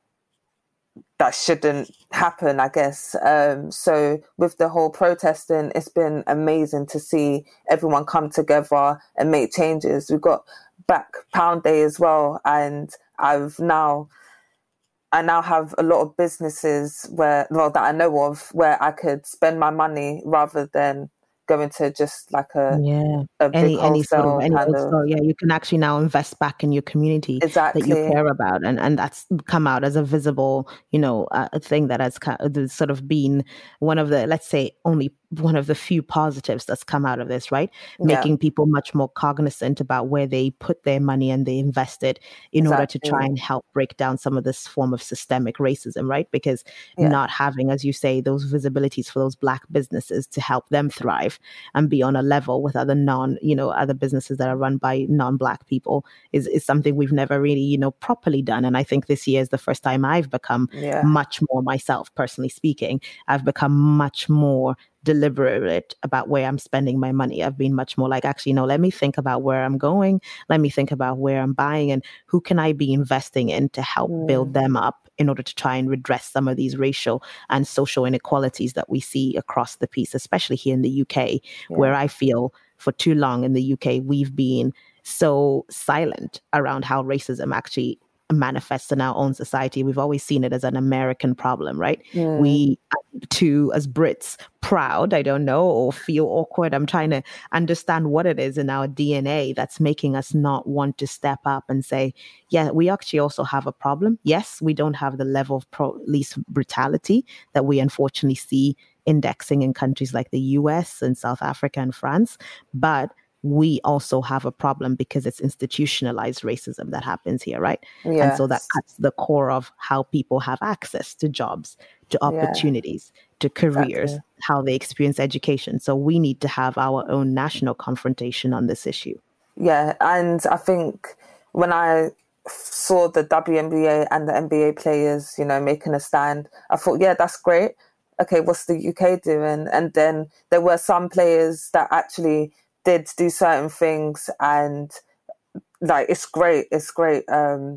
that shouldn't happen, I guess. Um, so with the whole protesting, it's been amazing to see everyone come together and make changes. We've got Black Pound Day as well, and I've now, I now have a lot of businesses where, well, that I know of, where I could spend my money rather than going to just like a Yeah. a big Any any sort of wholesale any kind of. so yeah, you can actually now invest back in your community that you Exactly. care about, and and that's come out as a visible, you know, uh, a thing that has kind of sort of been one of the, let's say, only one of the few positives that's come out of this, right? Yeah, Making people much more cognizant about where they put their money and they invest it in order to try exactly. and help break down some of this form of systemic racism, right? Because Yeah, not having, as you say, those visibilities for those Black businesses to help them thrive and be on a level with other non, you know, other businesses that are run by non-Black people is, is something we've never really, you know, properly done. And I think this year is the first time I've become yeah, much more, myself, personally speaking, I've become much more deliberate about where I'm spending my money. I've been much more like, actually, no, let me think about where I'm going. Let me think about where I'm buying and who can I be investing in to help build mm, them up in order to try and redress some of these racial and social inequalities that we see across the piece, especially here in the U K, where yeah, I feel for too long in the U K, we've been so silent around how racism actually manifests in our own society. We've always seen it as an American problem, right? Mm. We, too, as Brits, proud, I don't know, or feel awkward. I'm trying to understand what it is in our D N A that's making us not want to step up and say, yeah, we actually also have a problem. Yes, we don't have the level of police brutality that we unfortunately see indexing in countries like the U S and South Africa and France, but we also have a problem because it's institutionalized racism that happens here, right? Yes. And so that cuts the core of how people have access to jobs, to opportunities, yeah. to careers, exactly. how they experience education. So we need to have our own national confrontation on this issue. Yeah, and I think when I saw the W N B A and the N B A players, you know, making a stand, I thought, yeah, that's great. Okay, what's the U K doing? And then there were some players that actually did do certain things, and like it's great, it's great. Um,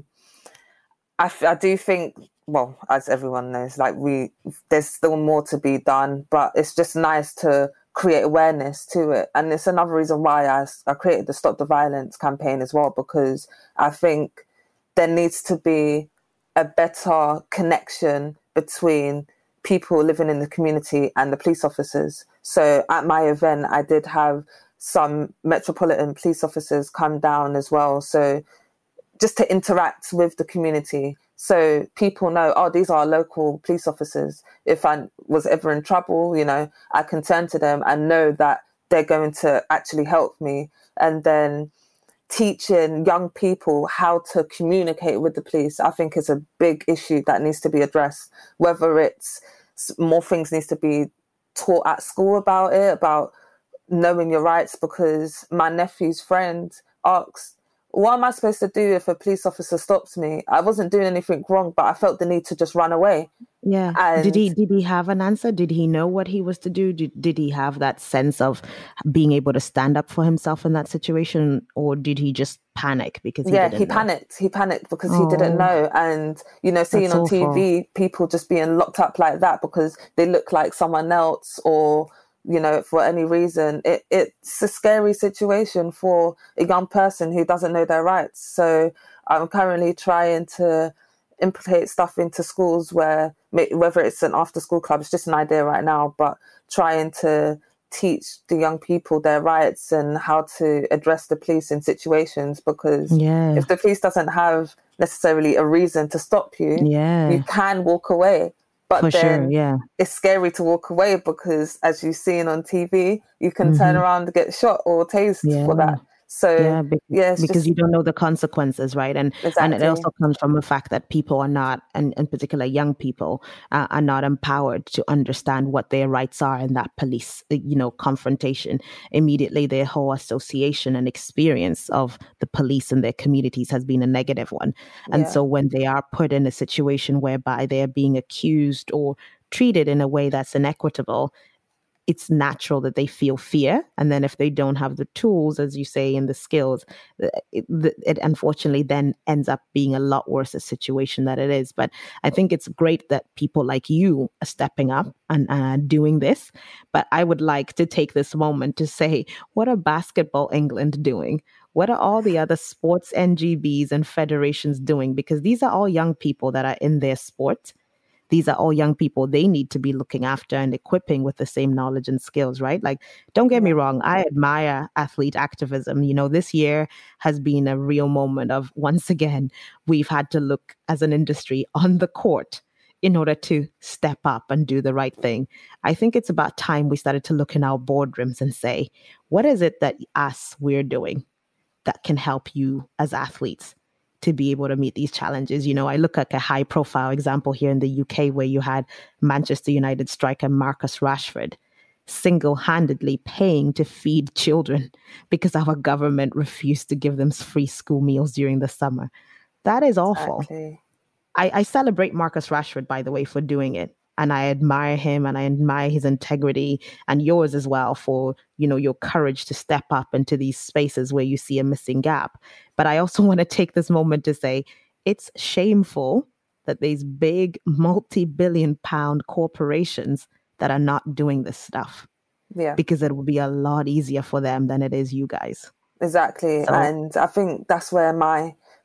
I, I do think, well, as everyone knows, like we there's still more to be done, but it's just nice to create awareness to it, and it's another reason why I, I created the Stop the Violence campaign as well, because I think there needs to be a better connection between people living in the community and the police officers. So at my event, I did have some Metropolitan police officers come down as well. So just to interact with the community, so people know, oh, these are local police officers. If I was ever in trouble, you know, I can turn to them and know that they're going to actually help me. And then teaching young people how to communicate with the police, I think is a big issue that needs to be addressed. Whether it's more things needs to be taught at school about it, about knowing your rights, because my nephew's friend asked, what am I supposed to do if a police officer stops me? I wasn't doing anything wrong, but I felt the need to just run away. Yeah. And did he did he have an answer? Did he know what he was to do? Did, did he have that sense of being able to stand up for himself in that situation? Or did he just panic because he yeah, didn't he know? panicked. He panicked because Oh, he didn't know. And, you know, seeing that's on awful. T V, people just being locked up like that because they look like someone else, or, you know, for any reason, it, it's a scary situation for a young person who doesn't know their rights. So I'm currently trying to implement stuff into schools where, whether it's an after school club, it's just an idea right now, but trying to teach the young people their rights and how to address the police in situations, because Yeah. if the police doesn't have necessarily a reason to stop you, Yeah. you can walk away. But For then sure, yeah. it's scary to walk away because, as you've seen on T V, you can Mhm. turn around and get shot or tased Yeah. for that. So Yeah, be- yeah, it's because just you don't know the consequences, right? And and exactly. it also comes from the fact that people are not, and in particular young people, uh, are not empowered to understand what their rights are in that police, uh, you know, confrontation. Immediately, their whole association and experience of the police in their communities has been a negative one. And Yeah. so when they are put in a situation whereby they're being accused or treated in a way that's inequitable, it's natural that they feel fear. And then if they don't have the tools, as you say, and the skills, it, it unfortunately then ends up being a lot worse a situation that it is. But I think it's great that people like you are stepping up and uh, doing this. But I would like to take this moment to say, what are Basketball England doing? What are all the other sports N G Bs and federations doing? Because these are all young people that are in their sport. These are all young people they need to be looking after and equipping with the same knowledge and skills, right? Like, don't get me wrong, I admire athlete activism. You know, this year has been a real moment of, once again, we've had to look as an industry on the court in order to step up and do the right thing. I think it's about time we started to look in our boardrooms and say, what is it that us, we're doing that can help you as athletes to be able to meet these challenges? You know, I look at a high profile example here in the U K where you had Manchester United striker Marcus Rashford single-handedly paying to feed children because our government refused to give them free school meals during the summer. That is awful. Exactly. I, I celebrate Marcus Rashford, by the way, for doing it. And I admire him and I admire his integrity, and yours as well, for, you know, your courage to step up into these spaces where you see a missing gap. But I also want to take this moment to say it's shameful that these big multi-billion pound corporations that are not doing this stuff. Yeah. Because it will be a lot easier for them than it is you guys. Exactly. So, and I think that's where my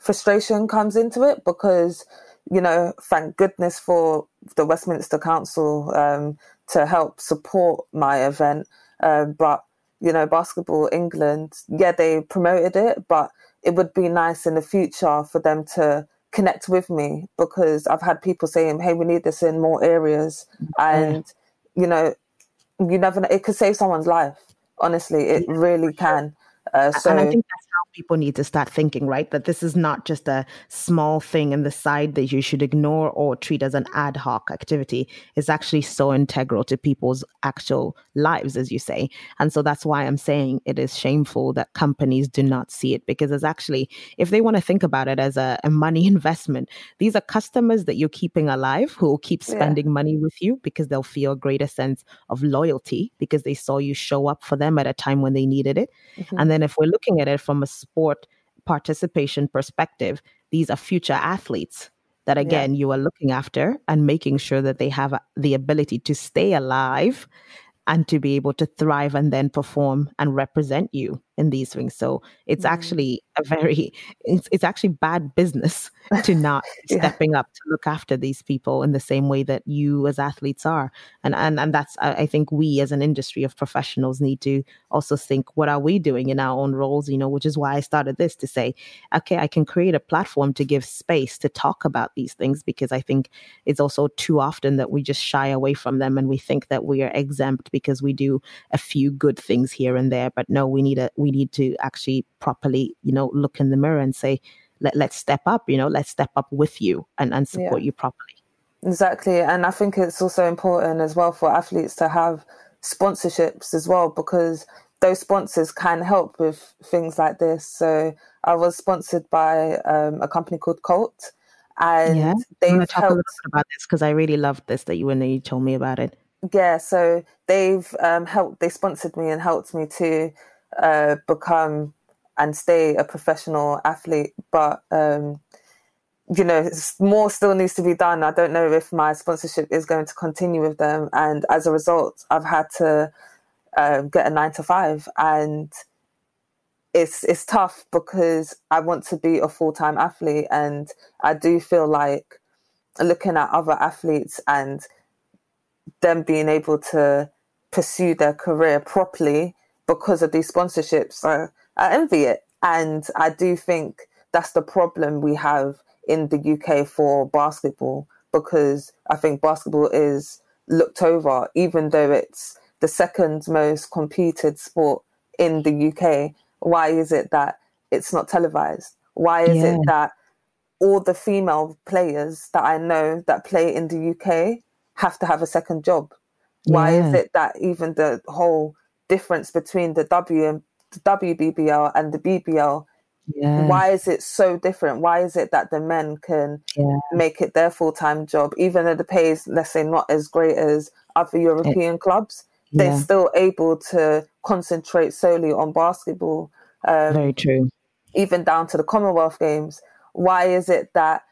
frustration comes into it because, you know, thank goodness for the Westminster Council um, to help support my event. Um, but, you know, Basketball England, yeah, they promoted it, but it would be nice in the future for them to connect with me, because I've had people saying, hey, we need this in more areas. And, you know, you never know, it could save someone's life. Honestly, it yeah, really can. Uh, so, and I think that's how people need to start thinking, right? That this is not just a small thing in the side that you should ignore or treat as an ad hoc activity. It's actually so integral to people's actual lives, as you say. And so that's why I'm saying it is shameful that companies do not see it, because it's actually, if they want to think about it as a, a money investment, these are customers that you're keeping alive who will keep spending yeah. money with you because they'll feel a greater sense of loyalty because they saw you show up for them at a time when they needed it. Mm-hmm. And then if we're looking at it from a sport participation perspective, these are future athletes that, again, yeah. you are looking after and making sure that they have the ability to stay alive and to be able to thrive and then perform and represent you in these things. So it's mm. actually a very, it's, it's actually bad business to not yeah. stepping up to look after these people in the same way that you as athletes are. And and and that's, I think we as an industry of professionals need to also think, what are we doing in our own roles, you know, which is why I started this, to say, okay, I can create a platform to give space to talk about these things, because I think it's also too often that we just shy away from them and we think that we are exempt because we do a few good things here and there. But no, we need a, we need to actually properly, you know, look in the mirror and say, Let, let's step up, you know, let's step up with you and, and support yeah. you properly. Exactly. And I think it's also important as well for athletes to have sponsorships as well, because those sponsors can help with things like this. So I was sponsored by um, a company called Colt, and yeah. they've I'm talk helped a little bit about this because I really loved this that you when you told me about it. Yeah, so they've um, helped, they sponsored me and helped me to uh, become and stay a professional athlete. But, um, you know, more still needs to be done. I don't know if my sponsorship is going to continue with them. And as a result, I've had to uh, get a nine to five. And it's it's tough because I want to be a full-time athlete. And I do feel like looking at other athletes and them being able to pursue their career properly because of these sponsorships, I, I envy it. And I do think that's the problem we have in the U K for basketball, because I think basketball is looked over, even though it's the second most competed sport in the U K. Why is it that it's not televised? Why is yeah. it that all the female players that I know that play in the U K have to have a second job? Why yeah. is it that even the whole difference between the W and the W B B L and the B B L, yeah. why is it so different? Why is it that the men can yeah. make it their full-time job, even though the pay is, let's say, not as great as other European it, clubs? Yeah. They're still able to concentrate solely on basketball. Um, Very true. Even down to the Commonwealth Games. Why is it that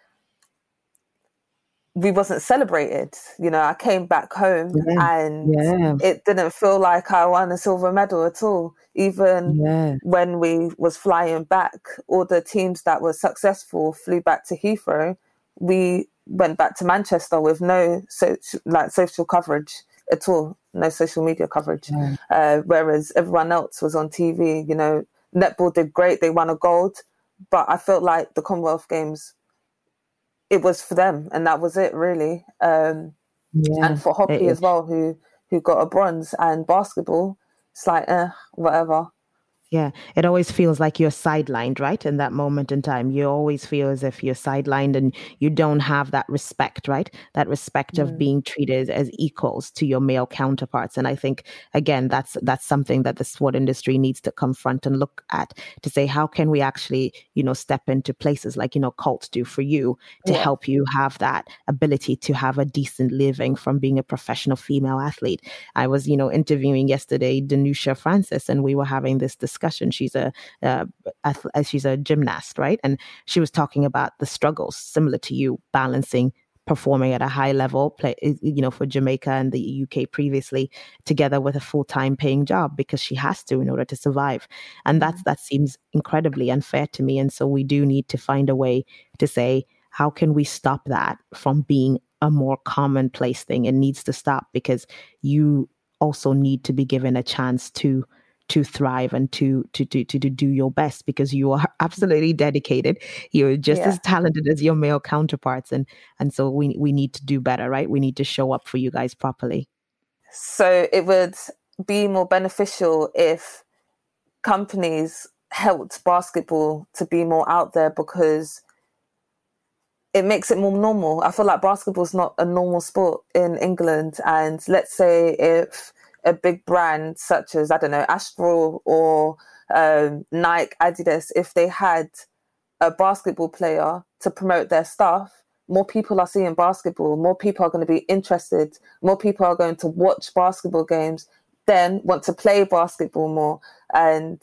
we wasn't celebrated? You know, I came back home yeah. and yeah. it didn't feel like I won a silver medal at all. Even yeah. when we was flying back, all the teams that were successful flew back to Heathrow. We went back to Manchester with no so, like social coverage at all, no social media coverage. Yeah. Uh, whereas everyone else was on T V. You know, netball did great; they won a gold, but I felt like the Commonwealth Games, it was for them, and that was it, really. Um, yeah, and for hockey as well, who who got a bronze, and basketball, it's like, eh, whatever. Yeah, it always feels like you're sidelined, right? In that moment in time, you always feel as if you're sidelined and you don't have that respect, right? That respect mm. of being treated as equals to your male counterparts. And I think, again, that's that's something that the sport industry needs to confront and look at, to say, how can we actually, you know, step into places like, you know, Colt do for you to yeah. help you have that ability to have a decent living from being a professional female athlete. I was, you know, interviewing yesterday Danusha Francis, and we were having this discussion. She's a uh, she's a gymnast, right? And she was talking about the struggles similar to you, balancing performing at a high level, play, you know, for Jamaica and the U K previously, together with a full-time paying job because she has to in order to survive. And that's, that seems incredibly unfair to me. And so we do need to find a way to say, how can we stop that from being a more commonplace thing? It needs to stop, because you also need to be given a chance to to thrive and to to to to, to do your best, because you are absolutely dedicated. You're just Yeah. as talented as your male counterparts, and and so we we need to do better, right? We need to show up for you guys properly. So it would be more beneficial if companies helped basketball to be more out there, because it makes it more normal. I feel like basketball is not a normal sport in England. And let's say if a big brand such as, I don't know, Astral or um, Nike, Adidas, if they had a basketball player to promote their stuff, more people are seeing basketball, more people are going to be interested, more people are going to watch basketball games, then want to play basketball more. And,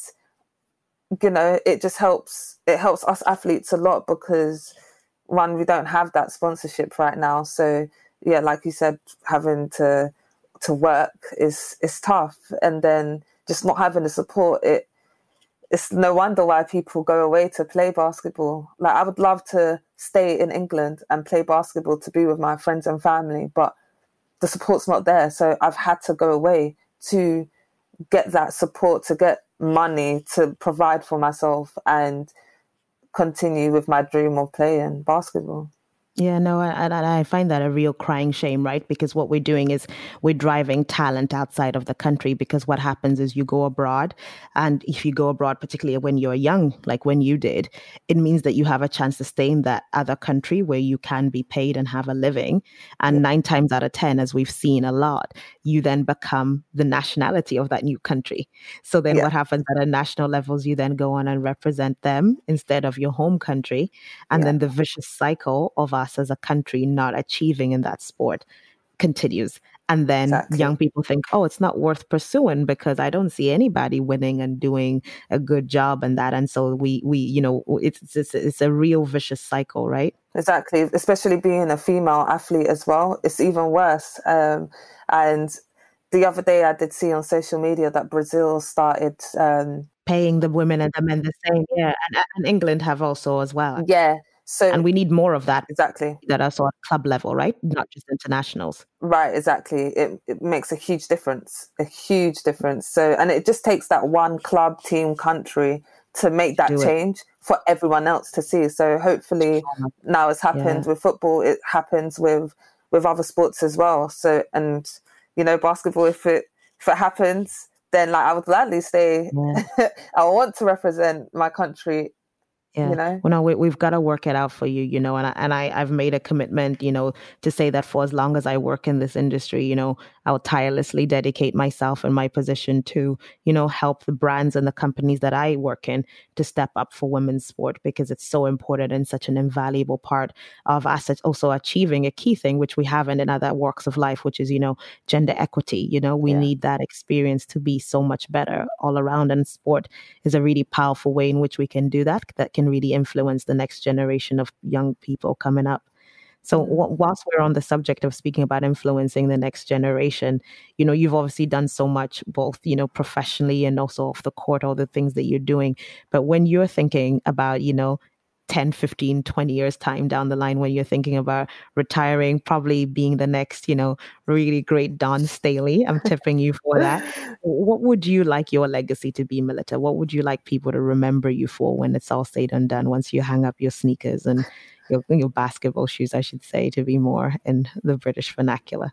you know, it just helps, it helps us athletes a lot, because one, we don't have that sponsorship right now. So yeah, like you said, having to to work is is tough, and then just not having the support, it it's no wonder why people go away to play basketball. Like, I would love to stay in England and play basketball to be with my friends and family, but the support's not there. So I've had to go away to get that support, to get money to provide for myself and continue with my dream of playing basketball. Yeah, no, I, I I find that a real crying shame, right? Because what we're doing is we're driving talent outside of the country, because what happens is you go abroad, and if you go abroad, particularly when you're young, like when you did, it means that you have a chance to stay in that other country where you can be paid and have a living. And nine times out of ten, as we've seen a lot, you then become the nationality of that new country. So then Yeah. what happens at a national levels, you then go on and represent them instead of your home country. And Yeah. then the vicious cycle of us as a country not achieving in that sport continues. And then Exactly. young people think, oh, it's not worth pursuing because I don't see anybody winning and doing a good job and that. And so we, we, you know, it's, it's, it's a real vicious cycle, right? Exactly. Especially being a female athlete as well. It's even worse. Um, and the other day I did see on social media that Brazil started... Um, paying the women and the men the same. Yeah. And, and England have also as well. Yeah. So, and we need more of that. Exactly. That are sort of club level, right? Not just internationals. Right, exactly. It it makes a huge difference, a huge difference. So, and it just takes that one club, team, country to make that Do change it. for everyone else to see. So hopefully now it's happened Yeah. with football, it happens with, with other sports as well. So, and, you know, basketball, if it, if it happens, then like I would gladly stay. Yeah. I want to represent my country. Yeah. You know? Well, no, we, we've got to work it out for you, you know, and I, and I, I've made a commitment, you know, to say that for as long as I work in this industry, you know, I'll tirelessly dedicate myself and my position to, you know, help the brands and the companies that I work in to step up for women's sport, because it's so important and such an invaluable part of us. It's also achieving a key thing, which we haven't in other walks of life, which is, you know, gender equity. You know, we yeah. need that experience to be so much better all around. And sport is a really powerful way in which we can do that, that can really influence the next generation of young people coming up. So w- whilst we're on the subject of speaking about influencing the next generation, you know, you've obviously done so much, both, you know, professionally and also off the court, all the things that you're doing. But when you're thinking about, you know, ten, fifteen, twenty years time down the line, when you're thinking about retiring, probably being the next, you know, really great Dawn Staley, I'm tipping you for that. What would you like your legacy to be, Melita? What would you like people to remember you for when it's all said and done, once you hang up your sneakers and your, your basketball shoes, I should say, to be more in the British vernacular?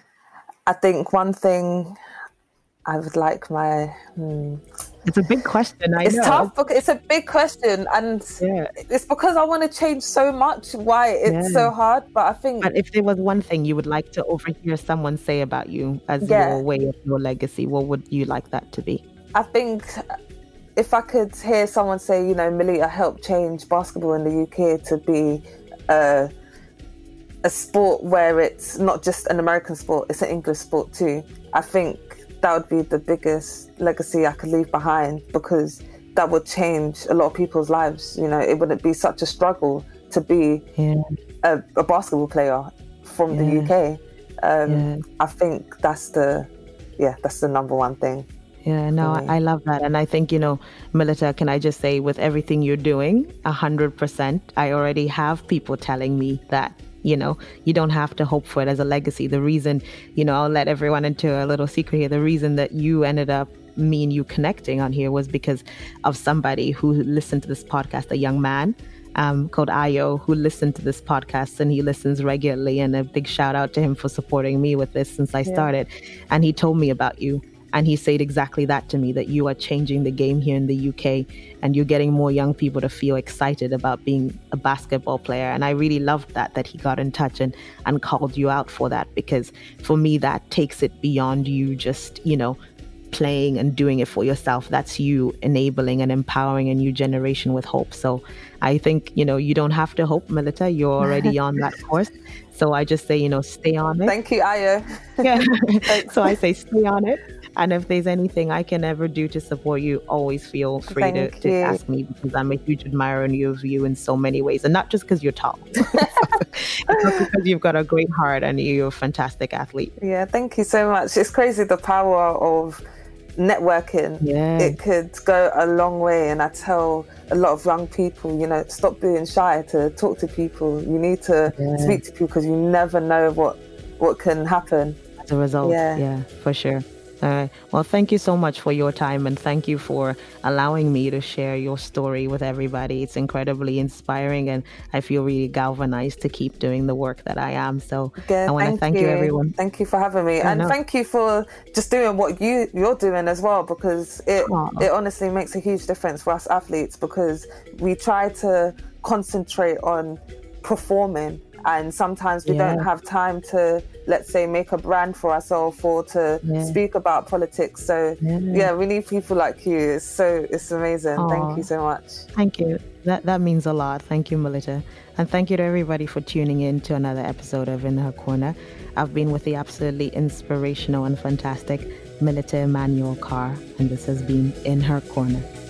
I think one thing I would like my... Hmm, it's a big question, I it's know. It's tough, because it's a big question, and yeah. it's because I want to change so much why it's yeah. so hard, but I think... But if there was one thing you would like to overhear someone say about you as yeah. your way of your legacy, what would you like that to be? I think if I could hear someone say, you know, Melita helped change basketball in the U K to be a, a sport where it's not just an American sport, it's an English sport too, I think that would be the biggest legacy I could leave behind, because that would change a lot of people's lives. You know, it wouldn't be such a struggle to be yeah. a, a basketball player from yeah. the U K. Um, yeah. I think that's the, yeah, that's the number one thing. Yeah, no, I, I love that. And I think, you know, Melita, can I just say, with everything you're doing, one hundred percent, I already have people telling me that, you know, you don't have to hope for it as a legacy. The reason, you know, I'll let everyone into a little secret here. The reason that you ended up, me and you connecting on here was because of somebody who listened to this podcast, a young man um, called Ayo, who listened to this podcast, and he listens regularly. And a big shout out to him for supporting me with this since I Yeah. started. And he told me about you. And he said exactly that to me, that you are changing the game here in the U K and you're getting more young people to feel excited about being a basketball player. And I really loved that, that he got in touch and, and called you out for that, because for me, that takes it beyond you just, you know, playing and doing it for yourself. That's you enabling and empowering a new generation with hope. So I think, you know, you don't have to hope, Melita. You're already on that course. So I just say, you know, stay on it. Thank you, Ayo. Yeah. So I say stay on it. And if there's anything I can ever do to support you, always feel free to, to ask me, because I'm a huge admirer of you in so many ways. And not just because you're tall, it's because you've got a great heart and you're a fantastic athlete. Yeah, thank you so much. It's crazy, the power of networking. Yeah. It could go a long way. And I tell a lot of young people, you know, stop being shy to talk to people. You need to yeah. speak to people, because you never know what, what can happen. As a result, yeah, yeah, for sure. All right. Well, thank you so much for your time, and thank you for allowing me to share your story with everybody. It's incredibly inspiring, and I feel really galvanized to keep doing the work that I am. So yeah, I want to thank you. you, everyone. Thank you for having me. And thank you for just doing what you, you're doing as well, because it, it honestly makes a huge difference for us athletes, because we try to concentrate on performing. And sometimes we yeah. don't have time to, let's say, make a brand for ourselves or to yeah. speak about politics. So, yeah. yeah, we need people like you. It's so, it's amazing. Aww. Thank you so much. Thank you. That that means a lot. Thank you, Melita. And thank you to everybody for tuning in to another episode of In Her Corner. I've been with the absolutely inspirational and fantastic Melita Emmanuel Carr, and this has been In Her Corner.